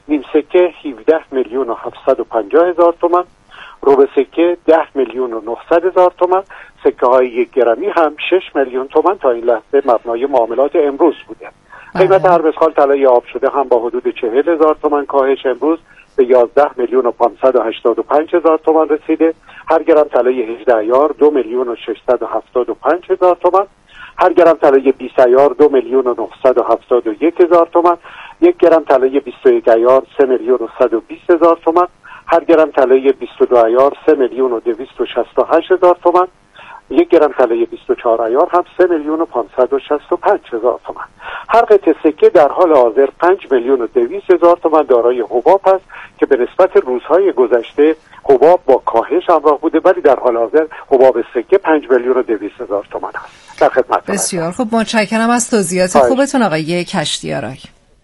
نیم سکه 17,750,000 تومان، ربع سکه 10,900,000 تومان، سکه های 1 گرمی هم 6 میلیون تومان تا این لحظه مبنای معاملات امروز بوده. قیمت هر مسخال طلای آب شده هم با حدود 40,000 تومان کاهش امروز به 11,585,000 تومان رسیده. هر گرم طلای 18 عیار 2,675,000 تومان، هر گرم طلای 20 عیار 2,971,000 تومان، 1 گرم طلای 21 عیار 3,120,000 تومان، هر گرم طلای 22 عیار 3,268,000 تومان، 1 گرم طلای 24 عیار هم 3,565,000 تومان. هر قطعه سکه در حال حاضر 5,200,000 تومان دارای حباب است که به نسبت روزهای گذشته حباب با کاهش همراه بوده، ولی در حال حاضر حباب سکه 5,200,000 تومان است. در خدمت. بسیار خوب، متشکرم از توضیحات خوبتون آقای کشتیارای.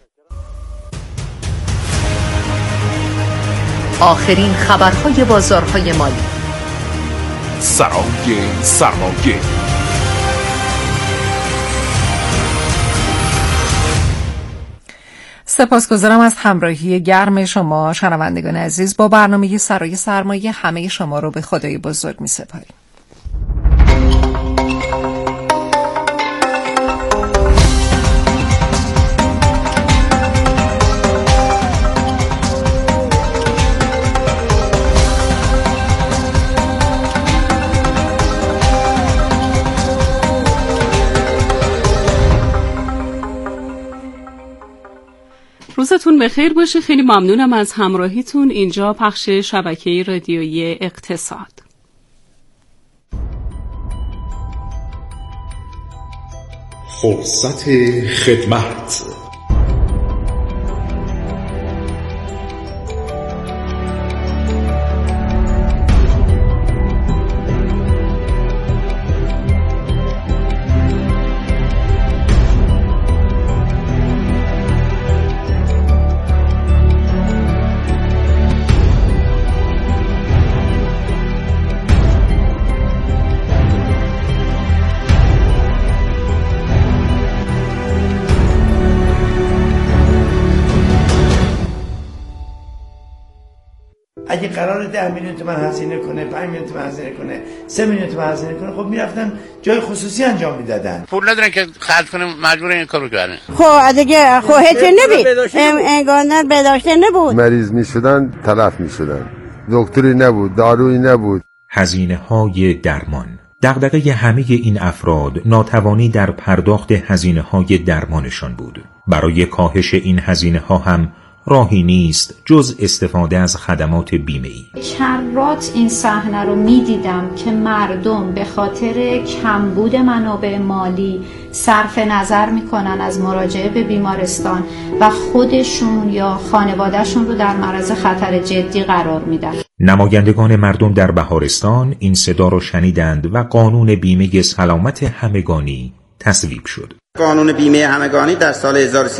آخرین خبرهای بازارهای مالی، سرای سرمایه. سپاسگزارم از همراهی گرم شما شنوندگان عزیز. با برنامه سرای سرمایه همه شما رو به خدای بزرگ می سپاریم. روزتون بخیر باشه. خیلی ممنونم از همراهیتون. اینجا پخش شبکه رادیویی اقتصاد. فرصت خدمت. اگه قرار 10 میلیون تومان هزینه کنه، 5 میلیون تومان هزینه کنه، 3 میلیون تومان هزینه کنه، خب میرفتن جای خصوصی انجام میدادن. پول ندارن که خرج کنه، مجبور این کارو کردن. خب دیگه خودت نبی انگار بداشته نبود. مریض میشدن تلف میشدن، دکتری نبود، دارویی نبود. هزینه‌های درمان. دغدغه همه این افراد ناتوانی در پرداخت هزینه‌های درمانشان بود. برای کاهش این هزینه‌ها هم راهی نیست جز استفاده از خدمات بیمه‌ای. کرات این صحنه رو می‌دیدم که مردم به خاطر کمبود منابع مالی صرف نظر می‌کنن از مراجعه به بیمارستان و خودشون یا خانواده‌شون رو در معرض خطر جدی قرار میدن. نمایندگان مردم در بهارستان این صدا رو شنیدند و قانون بیمه سلامت همگانی تصویب شد. قانون بیمه همگانی در سال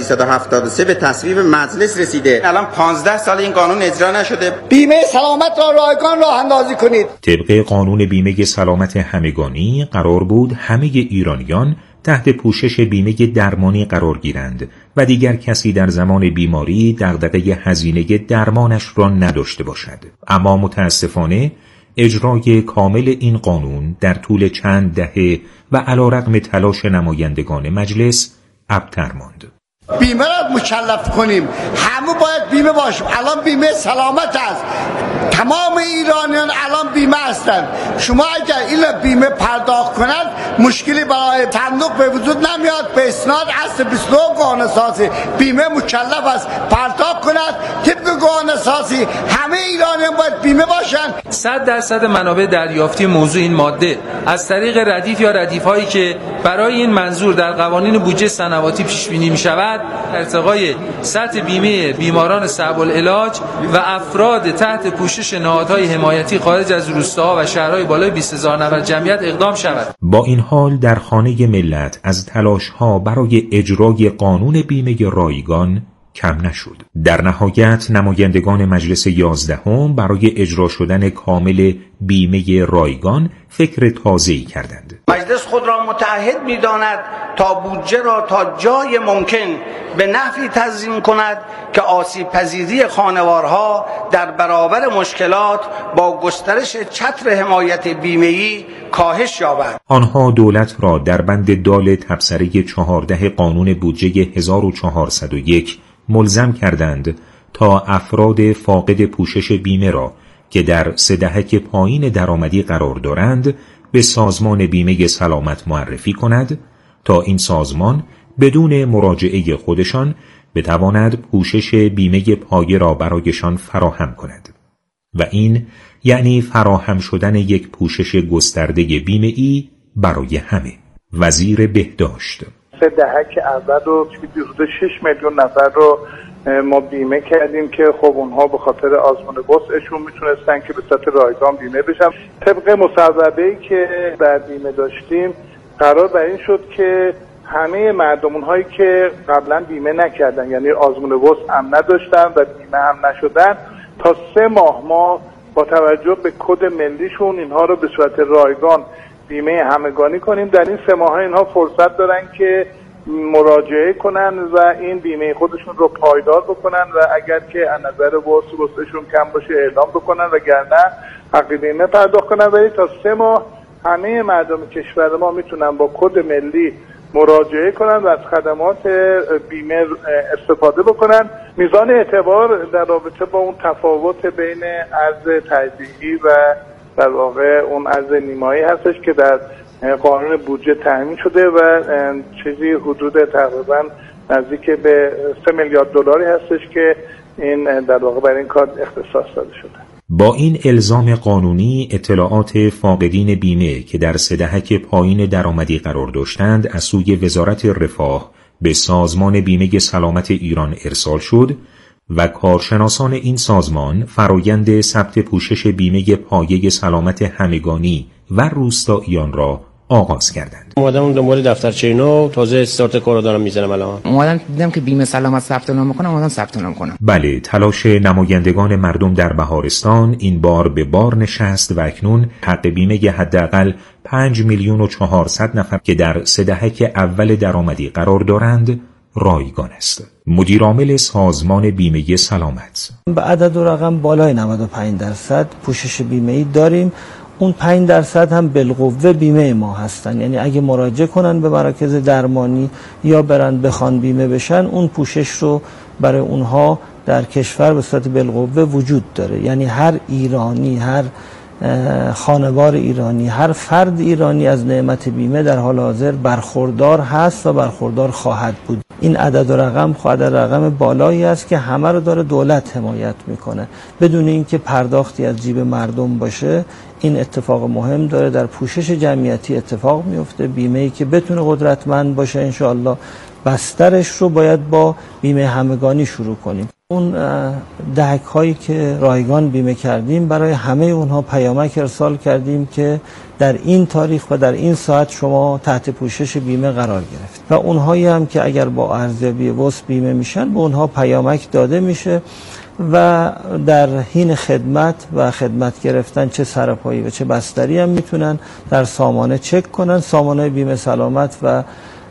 1373 به تصویب مجلس رسیده. الان 15 سال این قانون اجرا نشده. بیمه سلامت را رایگان راه اندازی کنید. طبق قانون بیمه سلامت همگانی قرار بود همه ایرانیان تحت پوشش بیمه درمانی قرار گیرند و دیگر کسی در زمان بیماری دغدغه هزینه درمانش را نداشته باشد. اما متاسفانه اجرای کامل این قانون در طول چند دهه و علیرغم تلاش نمایندگان مجلس ابتر ماند. بیمه را مکلف کنیم، همه باید بیمه باشیم. الان بیمه سلامت است، تمام ایرانیان الان بیمه هستند. شما اگر این بیمه پرداخت کنند مشکلی برای صندوق به وجود نمیاد. به اسناد اصل 29 قانون اساسی بیمه مکلف است پرداخت کند. طبق قانون اساسی همه ایرانیان باید بیمه باشند. 100% منابع دریافتی موضوع این ماده از طریق ردیف یا ردیف‌هایی که برای این منظور در قوانین بودجه سنواتی پیش بینی می‌شود، ارتقای سطح بیمه بیماران صعب العلاج و افراد تحت پوشش نهادهای حمایتی خارج از روستاها و شهرهای بالای 20,000 نفر جمعیت اقدام شود. با این حال در خانه ملت از تلاش‌ها برای اجرای قانون بیمه رایگان کم نشد. در نهایت نمایندگان مجلس 11 برای اجرا شدن کامل بیمه رایگان فکر تازه‌ای کردند. مجلس خود را متعهد می‌داند تا بودجه را تا جای ممکن به نحوی تنظیم کند که آسیب پذیری خانوارها در برابر مشکلات با گسترش چتر حمایت بیمه‌ای کاهش یابد. آنها دولت را در بند دال تبصره 14 قانون بودجه 1401 ملزم کردند تا افراد فاقد پوشش بیمه را که در 3 دهک پایین درآمدی قرار دارند به سازمان بیمه سلامت معرفی کند تا این سازمان بدون مراجعه خودشان بتواند پوشش بیمه پایه را برایشان فراهم کند و این یعنی فراهم شدن یک پوشش گسترده بیمه‌ای برای همه. وزیر بهداشت: 3 دهک اول رو حدود 6 میلیون نفر رو ما بیمه کردیم که خب اونها به خاطر آزمون وسعشون میتونستن که به صورت رایگان بیمه بشن. طبق مصوبه‌ای که در بیمه داشتیم قرار بر این شد که همه مردم اونهایی که قبلا بیمه نکردن یعنی آزمون وسع هم نداشتن و بیمه هم نشدن تا 3 ماه ما با توجه به کد ملیشون اینها رو به صورت رایگان بیمه همگانی کنیم. در این 3 ماه اینها فرصت دارن که مراجعه کنن و این بیمه خودشون رو پایدار بکنن و اگر که از نظر وسعشون کم باشه اعلام بکنن و گرنه حق بیمه پرداخت کنن. ولی تا 3 ماه همه مردم کشور ما میتونن با کد ملی مراجعه کنن و از خدمات بیمه استفاده بکنن. میزان اعتبار در رابطه با اون تفاوت بین ارز تجزیه‌ای و در واقع اون ارز نیمایی هستش که در قانون بودجه تعیین شده و چیزی حدود تقریبا نزدیک به 3 میلیارد دلاری هستش که این در واقع برای این کار اختصاص داده شده. با این الزام قانونی اطلاعات فاقدین بیمه که در 3 دهک پایین درآمدی قرار داشتند از سوی وزارت رفاه به سازمان بیمه سلامت ایران ارسال شد و کارشناسان این سازمان فرایند ثبت پوشش بیمه پایه سلامت همگانی و روستاییان را آغاز کردند. اومدم دنبال دفترچه نو تازه استارت کارو دارم میزنم الان. اومدم دیدم که بیمه سلامت ثبت نام میکنم، اومدم ثبت نام کنم. بله، تلاش نمایندگان مردم در بهارستان این بار به بار نشست و اکنون حق بیمه حداقل 5,400,000 نفر که در 3 دهک اول درآمدی قرار دارند رایگان است. مدیرعامل سازمان بیمه سلامت: به عدد و رقم بالای 95% پوشش بیمه‌ای داریم. اون 5% هم بالقوه بیمه ما هستن، یعنی اگه مراجعه کنن به مراکز درمانی یا برن بخوان بیمه بشن اون پوشش رو برای اونها در کشور به صورت بالقوه وجود داره. یعنی هر ایرانی، هر خانوار ایرانی، هر فرد ایرانی از نعمت بیمه در حال حاضر برخوردار هست و برخوردار خواهد بود. این عدد و رقم عدد رقم بالایی است که همه رو داره دولت حمایت میکنه بدون اینکه پرداختی از جیب مردم باشه. این اتفاق مهم داره در پوشش جمعیتی اتفاق میفته. بیمه‌ای که بتونه قدرتمند باشه انشاءالله بسترش رو باید با بیمه همگانی شروع کنیم. اون دهک هایی که رایگان بیمه کردیم برای همه اونها پیامک ارسال کردیم که در این تاریخ و در این ساعت شما تحت پوشش بیمه قرار گرفت و اونهایی هم که اگر با ارزیابی وسع بیمه میشن به اونها پیامک داده میشه و در حین خدمت و خدمت گرفتن چه سرپایی و چه بستری هم میتونن در سامانه چک کنن. سامانه بیمه سلامت و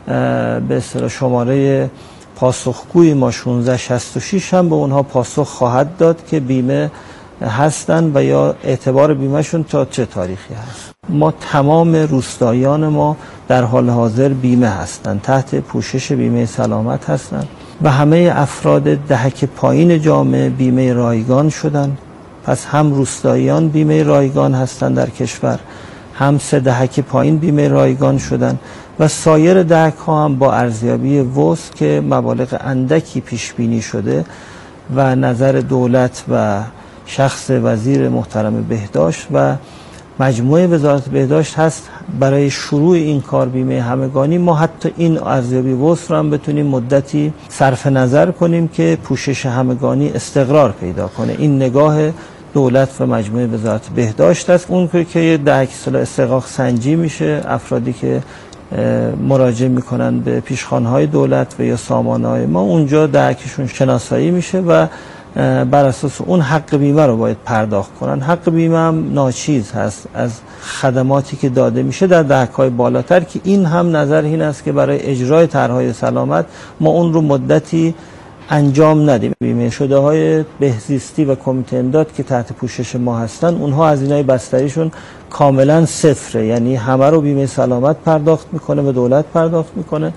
به اصطلاح شماره پاسخگوی ما 1666 هم به اونها پاسخ خواهد داد که بیمه هستن و یا اعتبار بیمهشون تا چه تاریخی هست. ما تمام روستاییان ما در حال حاضر بیمه هستن، تحت پوشش بیمه سلامت هستن و همه افراد دهک پایین جامعه بیمه رایگان شدن. پس هم روستاییان بیمه رایگان هستن در کشور، هم 3 دهک پایین بیمه رایگان شدن و سایر دهک ها هم با ارزیابی وسع که مبالغ اندکی پیش بینی شده و نظر دولت و شخص وزیر محترم بهداشت و مجموعه وزارت بهداشت هست برای شروع این کار بیمه همگانی. ما حتی این ارزیابی وسع رو هم بتونیم مدتی صرف نظر کنیم که پوشش همگانی استقرار پیدا کنه. این نگاه دولت و مجموعه وزارت بهداشت است. اون که یه دهک استحقاق سنجی میشه، افرادی که مراجعه میکنن به پیشخوانهای دولت و یا سامانه‌های ما، اونجا درکشون شناسایی میشه و بر اساس اون حق بیمه رو باید پرداخت کنن. حق بیمه هم ناچیز هست از خدماتی که داده میشه در دهک‌های بالاتر، که این هم نظر این است که برای اجرای طرح‌های سلامت ما اون رو مدتی انجام ندیم. بیمه شده های بهزیستی و کمیته امداد که تحت پوشش ما هستن، اونها هزینه‌های بستریشون کاملا صفره، یعنی همه رو بیمه سلامت پرداخت میکنه و دولت پرداخت میکنه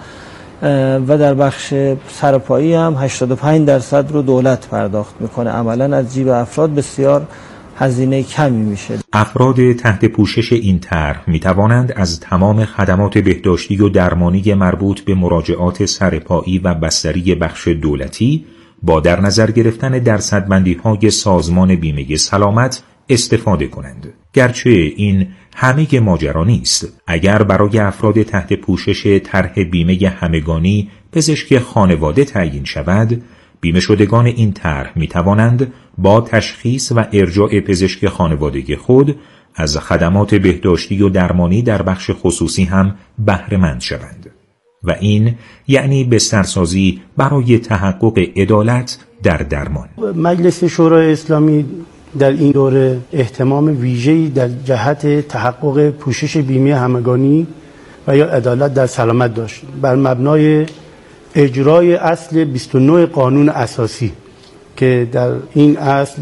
و در بخش سرپایی هم 85% رو دولت پرداخت میکنه. عملا از جیب افراد بسیار هزینه کمی میشه. افراد تحت پوشش این طرح می توانند از تمام خدمات بهداشتی و درمانی مربوط به مراجعات سرپایی و بستری بخش دولتی با در نظر گرفتن درصدبندی‌های سازمان بیمه سلامت استفاده کنند. گرچه این همه ماجرا نیست. اگر برای افراد تحت پوشش طرح بیمه همگانی پزشک خانواده تعیین شود، بیمه شدگان این طرح می توانند با تشخیص و ارجاع پزشک خانوادگی خود از خدمات بهداشتی و درمانی در بخش خصوصی هم بهره مند شوند و این یعنی بسترسازی برای تحقق عدالت در درمان. مجلس شورای اسلامی در این دوره اهتمام ویژه‌ای در جهت تحقق پوشش بیمه همگانی و یا عدالت در سلامت داشت، بر مبنای اجرای اصل 29 قانون اساسی که در این اصل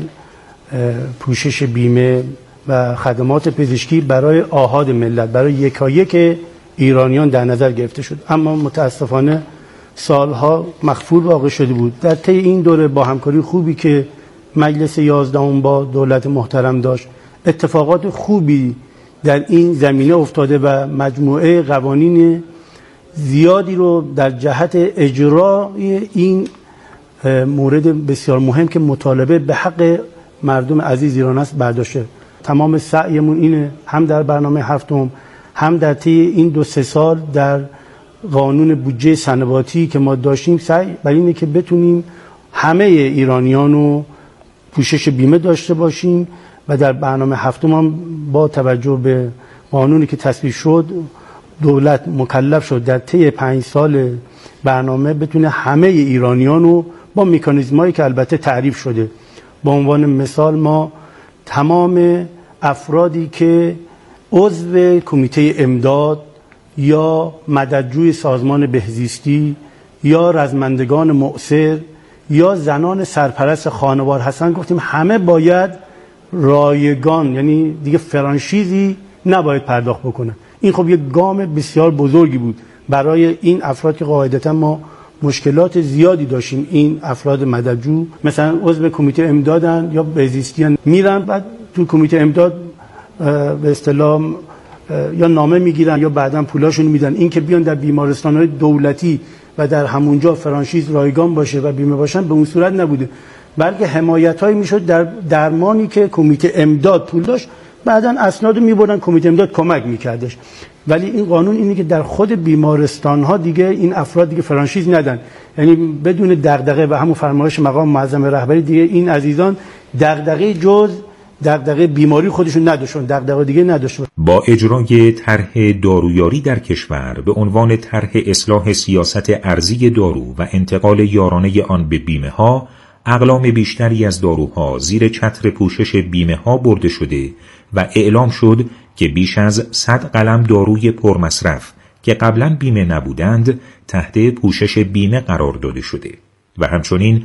پوشش بیمه و خدمات پزشکی برای آحاد ملت، برای یکایک ایرانیان در نظر گرفته شد. اما متاسفانه سالها مخفول واقع شده بود. در طی این دوره با همکاری خوبی که مجلس 11 با دولت محترم داشت، اتفاقات خوبی در این زمینه افتاده و مجموعه قوانین زیادی رو در جهت اجرای این مورد بسیار مهم که مطالبه به حق مردم عزیز ایران است برداشته. تمام سعیمون اینه، هم در برنامه هفتم هم در طی این 2-3 سال در قانون بودجه سنواتی که ما داشتیم، سعی بر اینه که بتونیم همه ایرانیان رو پوشش بیمه داشته باشیم و در برنامه هفتم هم با توجه به قانونی که تصویب شد، دولت مکلف شد در طی 5 سال برنامه بتونه همه ایرانیان رو با مکانیزمایی که البته تعریف شده، به عنوان مثال ما تمام افرادی که عضو کمیته امداد یا مددجوی سازمان بهزیستی یا رزمندگان مؤثر یا زنان سرپرست خانوار هستن، گفتیم همه باید رایگان، یعنی دیگه فرانشیزی نباید پرداخت بکنن. این خب یک گام بسیار بزرگی بود برای این افراد که قاعدتا ما مشکلات زیادی داشتیم. این افراد مددجو مثلا عضو کمیته امدادن یا بهزیستیان، میرن بعد تو کمیته امداد به اصطلاح یا نامه میگیرن یا بعداً پولاشون میدن. این که بیان در بیمارستان‌های دولتی و در همونجا فرانشیز رایگان باشه و بیمه باشن، به اون صورت نبوده، بلکه حمایت‌هایی میشد در درمانی که کمیته امداد پول داشت، بعداً اسنادو میبردن کمیته امداد کمک میکردش. ولی این قانون اینه که در خود بیمارستان‌ها دیگه این افراد دیگه فرانشیز ندن، یعنی بدون دغدغه و همون فرمایش مقام معظم رهبری دیگه این عزیزان دغدغه جز دغدغه بیماری خودشون نداشتن، دغدغه دیگه نداشتن. با اجرای طرح دارویاری در کشور به عنوان طرح اصلاح سیاست ارزی دارو و انتقال یارانه آن به بیمه ها، اقلام بیشتری از داروها زیر چتر پوشش بیمه ها برده شده و اعلام شد که بیش از 100 قلم داروی پرمصرف که قبلا بیمه نبودند تحت پوشش بیمه قرار داده شده و همچنین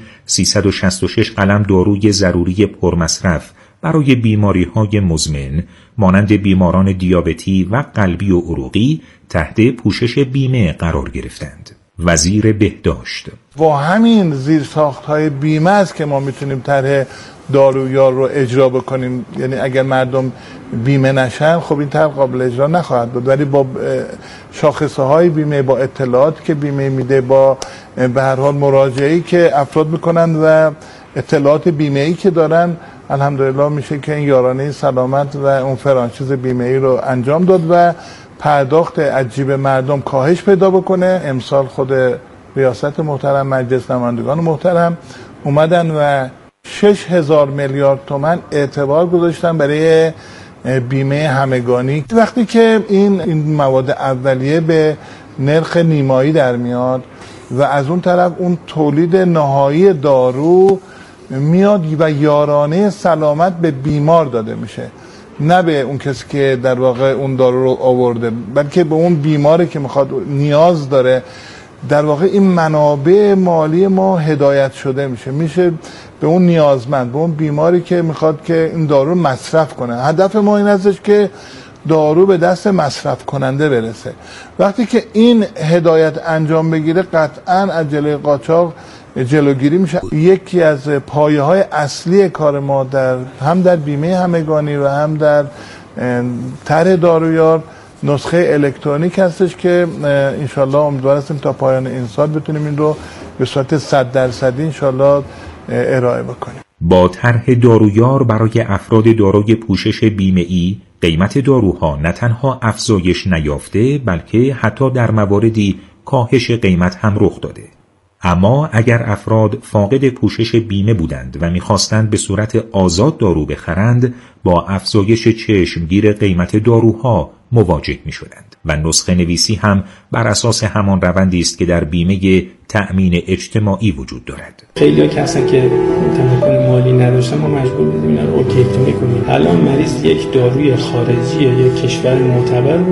366 قلم داروی ضروری پرمصرف برای بیماری‌های مزمن مانند بیماران دیابتی و قلبی و عروقی تحت پوشش بیمه قرار گرفتند. وزیر بهداشت: با همین زیرساخت‌های بیمه است که ما میتونیم طرح دارویار رو اجرا بکنیم. یعنی اگر مردم بیمه نشن، خب این طرح قابل اجرا نخواهد بود، ولی با شاخصه‌های بیمه، با اطلاعات که بیمه میده، با به هر حال مراجعه‌ای که افراد میکنن و اطلاعات بیمه‌ای که دارن، الحمدلله میشه که این یارانه سلامت و اون فرانچیز بیمه‌ای رو انجام داد و پرداخت از جیب مردم کاهش پیدا بکنه. امسال خود ریاست محترم، مجلس نمایندگان محترم اومدن و 6000 میلیارد تومان اعتبار گذاشتن برای بیمه همگانی. وقتی که این مواد اولیه به نرخ نیمایی در میاد و از اون طرف اون تولید نهایی دارو میاد و یارانه سلامت به بیمار داده میشه، نه به اون کسی که در واقع اون دارو رو آورده، بلکه به اون بیماری که میخواد نیاز داره. در واقع این منابع مالی ما هدایت شده میشه به اون نیازمند، به اون بیماری که میخواد که این دارو مصرف کنه. هدف ما این هستش که دارو به دست مصرف کننده برسه. وقتی که این هدایت انجام بگیره قطعاً از جلوی قاچاق جلوگیری میشه. یکی از پایه‌های اصلی کار ما هم در بیمه همگانی و هم در طرح دارویار نسخه الکترونیک هستش که انشالله امیدوار هستیم تا پایان این سال بتونیم این رو به صورت 100% انشالله ارائه بکنیم. با طرح دارویار برای افراد دارای پوشش بیمه‌ای قیمت داروها نه تنها افزایش نیافته بلکه حتی در مواردی کاهش قیمت هم رخ داده. اما اگر افراد فاقد پوشش بیمه بودند و می‌خواستند به صورت آزاد دارو بخرند، با افزایش چشمگیر قیمت داروها مواجه می‌شدند و نسخه نویسی هم بر اساس همان روندی است که در بیمه تأمین اجتماعی وجود دارد. خیلی‌ها که هستن که تمکن مالی نداشتن ما مجبور بودیم اینا رو اوکی کنیم. الان مریض یک داروی خارجی یا یک کشور معتبر رو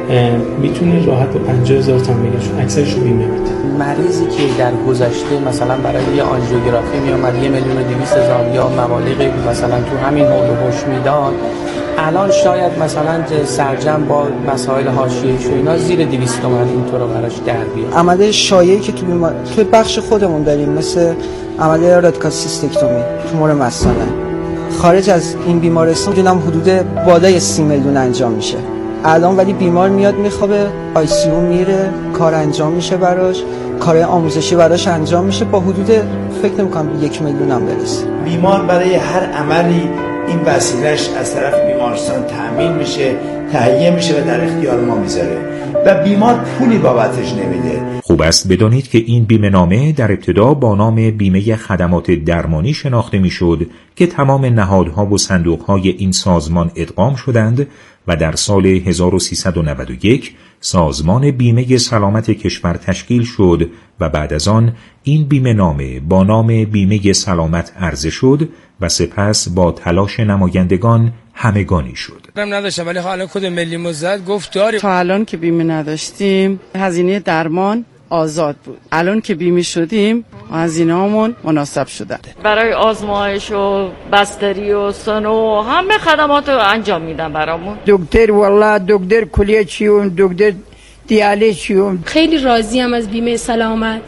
میتونه راحت با 50,000 تومان بگیره، چون اکثرش رو بیمه میده. مریضی که در گذشته مثلا برای یه آنژیوگرافی میومد 1,200,000 یا مبالغی مثلا تو همین حول و حوش میداد، الان شاید مثلا سرجم با مسائل حاشیه‌ای و اینا زیر 200 تومن اینطور رو براش در بیاد. عمل شایعی که تو بخش خودمون داریم مثل عمل رادیکال سیستکتومی تومور مثانه، خارج از این بیمارستان دیدم حدود بالای 30 میلیون انجام میشه. الان ولی بیمار میاد میخوابه، آی سی یو میره، کار انجام میشه براش، کار آموزشی براش انجام میشه، با حدود فکر نمی‌کنم 1 میلیون هم برسه. بیمار برای هر عملی این وسیله‌اش از طرف بیمارستان تأمین میشه، تهیه میشه و در اختیار ما میذاره و بیمار پولی بابتش نمیده. خوب است بدانید که این بیمه نامه در ابتدا با نام بیمه خدمات درمانی شناخته میشد که تمام نهادها و صندوقهای این سازمان ادغام شدند و در سال 1391 سازمان بیمه سلامت کشور تشکیل شد و بعد از آن این بیمه نامه با نام بیمه سلامت عرضه شد و سپس با تلاش نمایندگان همگانی شد. من نداشتم ولی حالا کد ملی مزد گفت داریم. تا الان که بیمه نداشتیم هزینه درمان آزاد بود. الان که بیمه شدیم هزینه‌هامون مناسب شده. برای آزمایش و بستری و سنو همه خدمات رو انجام میدن برامون. دکتر والله دکتر کلیه چیون، دکتر دیالیز چیون. خیلی راضیم از بیمه سلامت.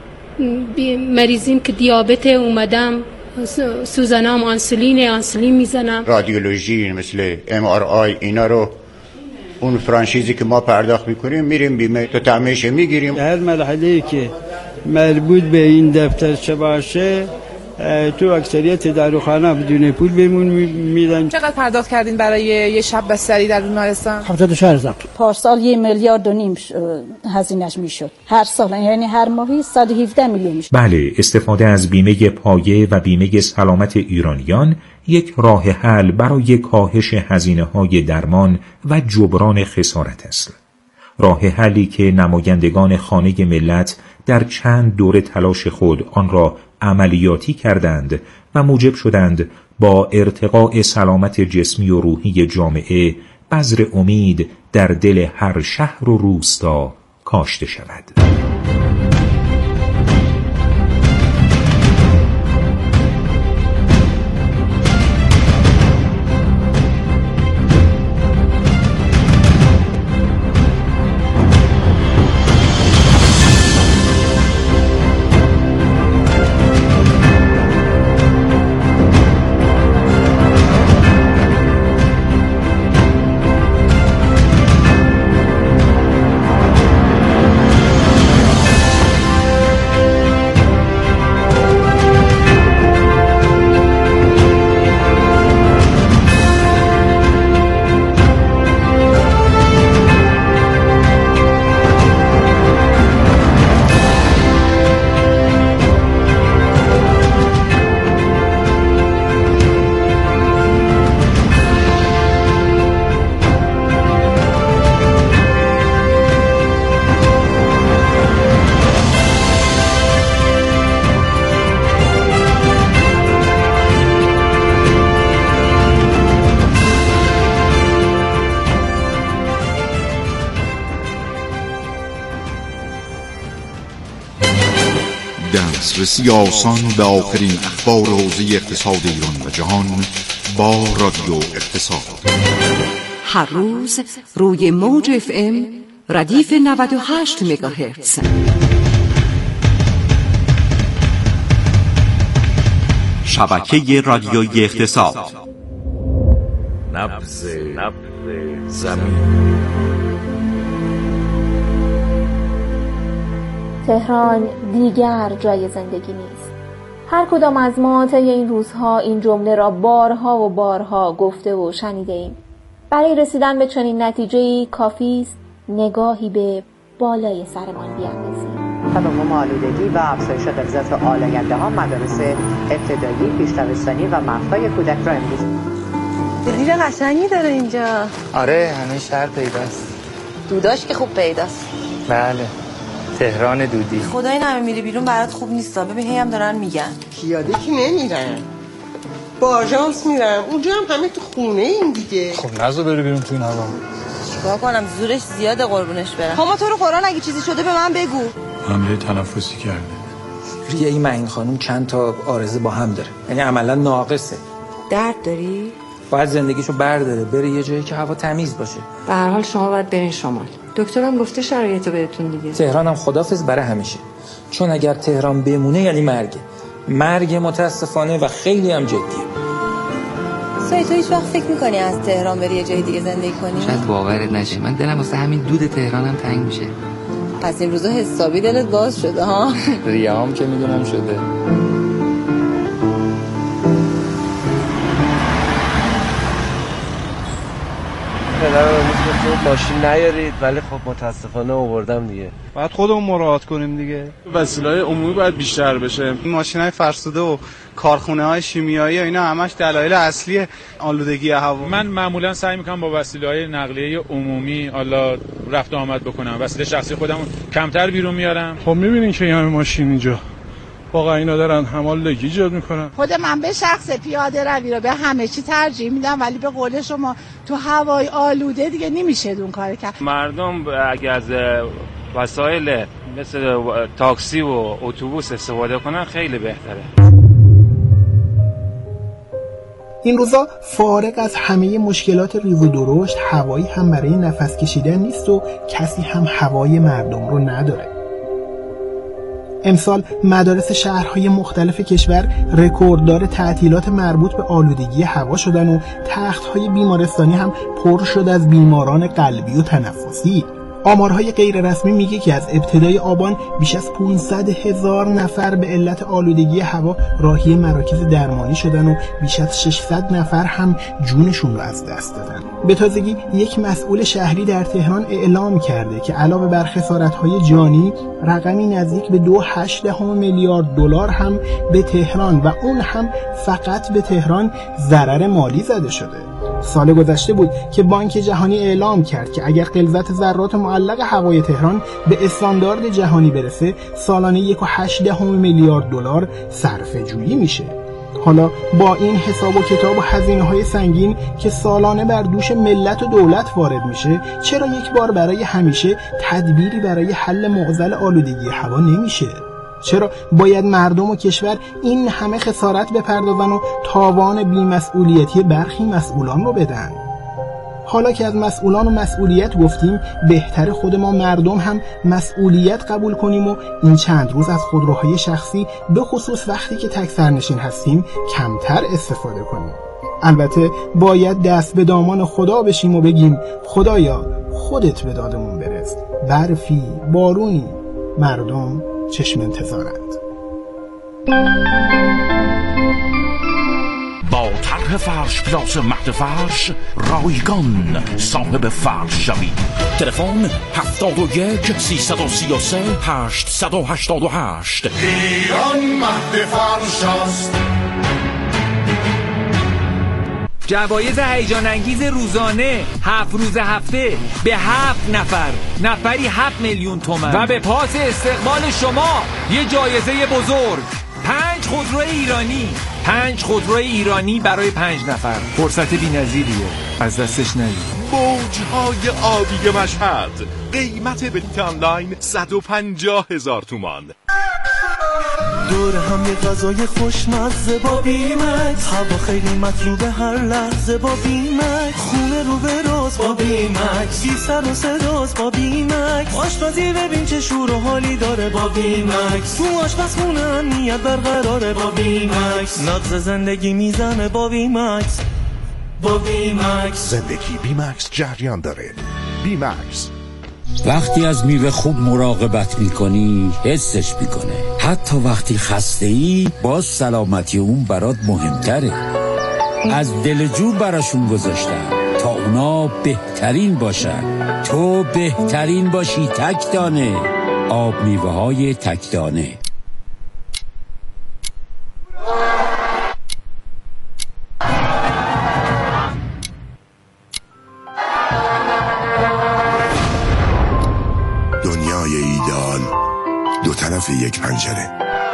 مریضیم که دیابت اومدم سوزنام آنسولین میزنم. رادیولوژی مثل MRI اینا رو اون فرانشیزی که ما پرداخت میکنیم میریم بیمه تو تامینش میگیریم. هر مرحله‌ای که مربوط به این دفترچه باشه تو اکثریت داروخانه بدون پول بهمون میدن. چقدر پرداخت کردین برای یه شب بستری در بیمارستان؟ 74,000. پارسال 1.5 میلیارد هزینه‌اش میشد. هر سال یعنی هر ماهی 117 میلیون میشد. بله، استفاده از بیمه پایه و بیمه سلامت ایرانیان یک راه حل برای کاهش هزینه‌های درمان و جبران خسارت است. راه حلی که نمایندگان خانه ملت در چند دوره تلاش خود آن را عملیاتی کردند و موجب شدند با ارتقاء سلامت جسمی و روحی جامعه بذر امید در دل هر شهر و روستا کاشته شود. دسترسی آسان به آخرین اخبار حوزه اقتصاد ایران و جهان با رادیو اقتصاد. هر روز روی موج FM ردیف 98 مگاهرتز. شبکه رادیویی اقتصاد. نبض زمین. تهران دیگر جای زندگی نیست. هر کدام از ما طی این روزها این جمله را بارها و بارها گفته و شنیده ایم. برای رسیدن به چنین نتیجه‌ای کافی است نگاهی به بالای سرمان بیاندازیم. تداوم آلودگی و افزایش غلظت آلاینده‌ها مدارس ابتدایی، پیش‌دبستانی و مهدهای کودک را امروز. دلیل قشنگی داره اینجا. آره همه شهر پیداست. دوداش که خوب پیداست. بله تهران دودی. خدای نمه میری بیرون برات خوب نیستا. ببین هی هم دارن میگن پیاده که نمیرن، با آژانس میرم. اونجا هم همه تو خونه این دیگه. خب نذار بری بیرون تو این هوا. چیکار کنم زورش زیاده قربونش برم. ما تو رو قرآن اگه چیزی شده به من بگو. حمله تنفسی کرده. ریه این معین خانم چند تا عارضه با هم داره، یعنی عملا ناقصه. درد داری؟ باید زندگیشو برداره بره یه جایی که هوا تمیز باشه. به هر حال شما باید برین شمال. دکترم گفته شرایطو بهتون دیگه. تهرانم خدافظ برای همیشه، چون اگر تهران بمونه یعنی مرگ متاسفانه و خیلی هم جدیه. سعی تو هیچ وقت فکر میکنی از تهران بری یه جای دیگه زندگی کنی؟ شاید باورت نشه، من دلم واسه همین دود تهرانم تنگ میشه. پس این روزا حسابی دلت باز شده ها؟ ریه‌ام که میدونم شده. پدرم امروز گفت ماشین نیارید، ولی خب متاسفانه آوردم دیگه. باید خودمون مراعات کنیم دیگه. وسایل عمومی باید بیشتر بشه. این ماشینای فرسوده و کارخونه‌های شیمیایی و اینا همش دلایل اصلی آلودگی هوا. من معمولا سعی میکنم با وسایل‌های نقلیه عمومی حالا رفت و آمد بکنم. وسایل شخصی خودم کمتر بیرون میارم. خب می‌بینین که این همه ماشین اینجا واقعا اینا دارن حمالگی ایجاد میکنن. خود من به شخص پیاده روی رو به همه چی ترجیح میدم، ولی به قول شما تو هوای آلوده دیگه نمیشه اون کار کرد. مردم اگه از وسایل مثل تاکسی و اتوبوس استفاده کنن خیلی بهتره. این روزا فارغ از همه مشکلات ریز و درشت هوایی هم برای نفس کشیدن نیست و کسی هم هوای مردم رو نداره. امسال مدارس شهرهای مختلف کشور رکورددار تعطیلات مربوط به آلودگی هوا شدن و تخت‌های بیمارستانی هم پر شد از بیماران قلبی و تنفسی. آمارهای غیر رسمی میگه که از ابتدای آبان بیش از 500,000 نفر به علت آلودگی هوا راهی مراکز درمانی شدن و بیش از 600 نفر هم جونشون رو از دست دادن. به تازگی یک مسئول شهری در تهران اعلام کرده که علاوه بر خسارت‌های جانی رقمی نزدیک به 2.8 میلیارد دلار هم به تهران و اون هم فقط به تهران ضرر مالی زده شده. سال گذشته بود که بانک جهانی اعلام کرد که اگر غلظت ذرات معلق هوای تهران به استاندارد جهانی برسه سالانه 1.8 میلیارد دلار صرفه جویی میشه. حالا با این حساب و کتاب و هزینه‌های سنگین که سالانه بر دوش ملت و دولت وارد میشه، چرا یک بار برای همیشه تدبیری برای حل معضل آلودگی هوا نمیشه؟ چرا باید مردم و کشور این همه خسارت بپردازن و تاوان بی‌مسئولیتی برخی مسئولان رو بدن؟ حالا که از مسئولان و مسئولیت گفتیم، بهتر خود ما مردم هم مسئولیت قبول کنیم و این چند روز از خودروهای شخصی به خصوص وقتی که تک سرنشین هستیم کمتر استفاده کنیم. البته باید دست به دامان خدا بشیم و بگیم خدایا خودت به دادمون برس. برفی، بارونی، مردم چشم انتظارند. با طرح فرش پلاس مهد فرش رایگان صاحب فرش شوید. تلفن 71 333 888. ایران مهد فرش است. جوایز هیجان انگیز روزانه 7 روز هفته به 7 نفر، نفری 7 میلیون تومان و به پاس استقبال شما یه جایزه بزرگ 5 خودرو ایرانی. 5 خودرو ایرانی برای 5 نفر. فرصت بی‌نظیریه، از دستش ندید. موجهای آبی مشهد، قیمت بلیط آنلاین 150,000 تومان. دور هم یه غذای خوشمزه با بیمکس، هوا خیلی مطلوبه هر لحظه با بیمکس، خونه رو به راست با بیمکس، بی سر و صداست با بیمکس، آشپزی ببین چه شور و حالی داره با بیمکس، تو آشپزخونه امنیت برقراره با بیمکس، نبض زندگی میزنه با بیمکس. با بیمکس زندگی بیمکس جریان داره. بیمکس وقتی از میوه خوب مراقبت میکنی حسش میکنه. حتی وقتی خسته ای باز سلامتی اون برات مهمتره. از دل جور براشون گذاشتم تا اونا بهترین باشن. تو بهترین باشی تک دانه. آب میوه های تک دانه. دنیای ایدئال دو طرف یک پنجره.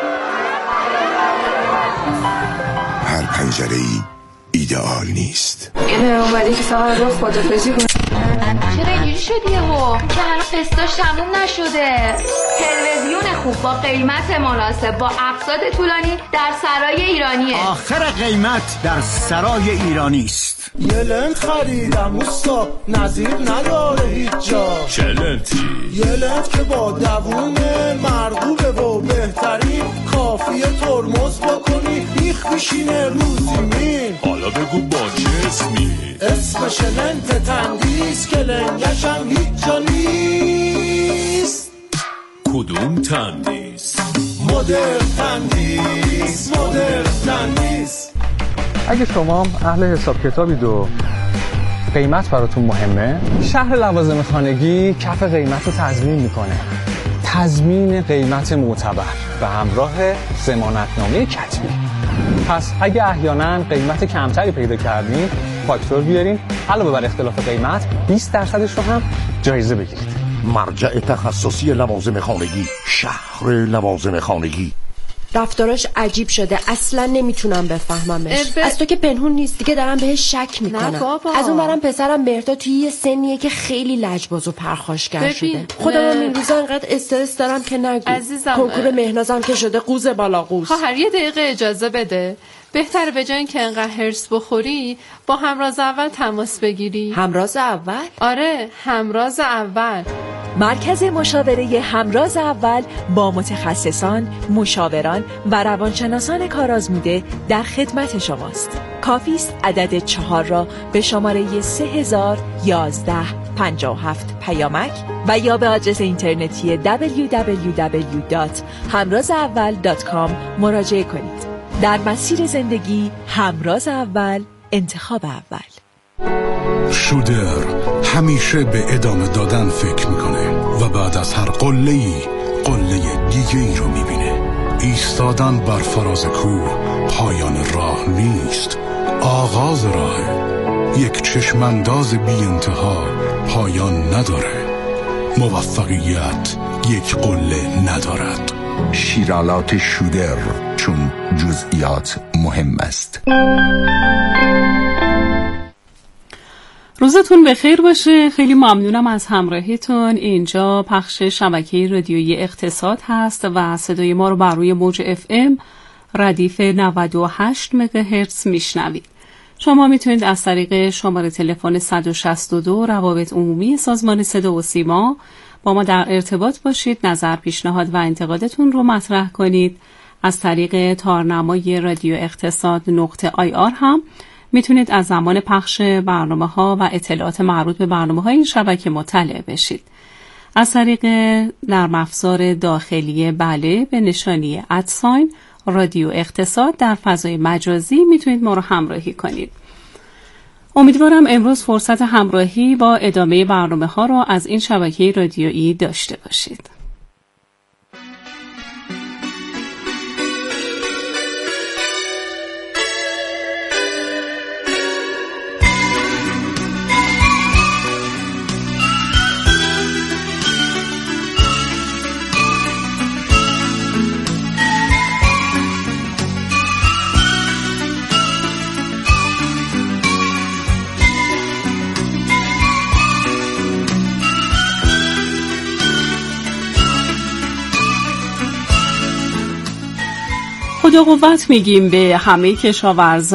هر پنجره ای ایدئال نیست. اینه اومدی که فقط رو خدافزی کن. چرا اینجوری شدی یهو؟ که هنوز قسطاش تموم نشده. تلویزیون خوب با قیمت مناسب با اقساط طولانی در سرای ایرانیه. آخر قیمت در سرای ایرانی است. یه لنت خریدم اوستا، نظیر نداره هیچ جا. چه لنتی؟ یه لنت که با دوونه مرغوبه و بهترین، کافیه ترمز بکنی بیخ میشینه روزی میل. حالا بگو با چه اسمی؟ اسمش لنت تندیس که لنگشم هیچ جا نیست. کدوم تندیس؟ مدرن تندیس، مدرن تندیس. اگه شما اهل حساب کتابید و قیمت براتون مهمه، شهر لوازم خانگی کف قیمت رو تضمین میکنه. تضمین قیمت معتبر و همراه ضمانتنامه کتبی. پس اگه احیانا قیمت کمتری پیدا کردین، فاکتور بیارین، علاوه بر اختلاف قیمت 20% رو هم جایزه بگیرید. مرجع تخصصی لوازم خانگی، شهر لوازم خانگی. رفتاراش عجیب شده، اصلا نمیتونم بفهممش. از تو که پنهون نیست دیگه، دارم بهش شک میکنم. از اون برم پسرم بهتا توی یه سنیه که خیلی لجباز و پرخاشگر شده. خودم این روزا انقدر استرس دارم که نگو. کنکور مهنازم که شده قوز بالا قوز. خواهر یه دقیقه اجازه بده. بهتره به جای اینکه انقدر هرس بخوری با همراز اول تماس بگیری. همراز اول؟ آره، همراز اول. مرکز مشاوره همراز اول با متخصصان، مشاوران و روانشناسان کارآزموده در خدمت شماست. کافی است عدد 4 را به شماره 301157 پیامک و یا به آدرس اینترنتی www.hamrazaawal.com مراجعه کنید. در مسیر زندگی همراز اول، انتخاب اول. شودر همیشه به ادامه دادن فکر میکنه و بعد از هر قله‌ای قله دیگه ای رو میبینه. ایستادن بر فراز کوه پایان راه نیست، آغاز راهه. یک چشمانداز بی انتها پایان نداره. موفقیت یک قله ندارد. شیرالات شودر، چون جزئیات مهم است. روزتون بخیر باشه. خیلی ممنونم از همراهیتون. اینجا پخش شبکه رادیویی اقتصاد هست و صدای ما رو بر روی موج FM ردیف 98 مگاهرتز میشنوید. شما میتونید از طریق شماره تلفن 162 روابط عمومی سازمان صدا و سیما با ما در ارتباط باشید، نظر، پیشنهاد و انتقادتون رو مطرح کنید. از طریق تارنمای رادیو اقتصاد .ir هم میتونید از زمان پخش برنامه ها و اطلاعات مربوط به برنامه های این شبکه مطلع بشید. از طریق نرم افزار داخلی بله به نشانی ادساین رادیو اقتصاد در فضای مجازی میتونید ما رو همراهی کنید. امیدوارم امروز فرصت همراهی با ادامه برنامه ها رو از این شبکه رادیویی داشته باشید. خدا قوت میگیم به همه کشاورزان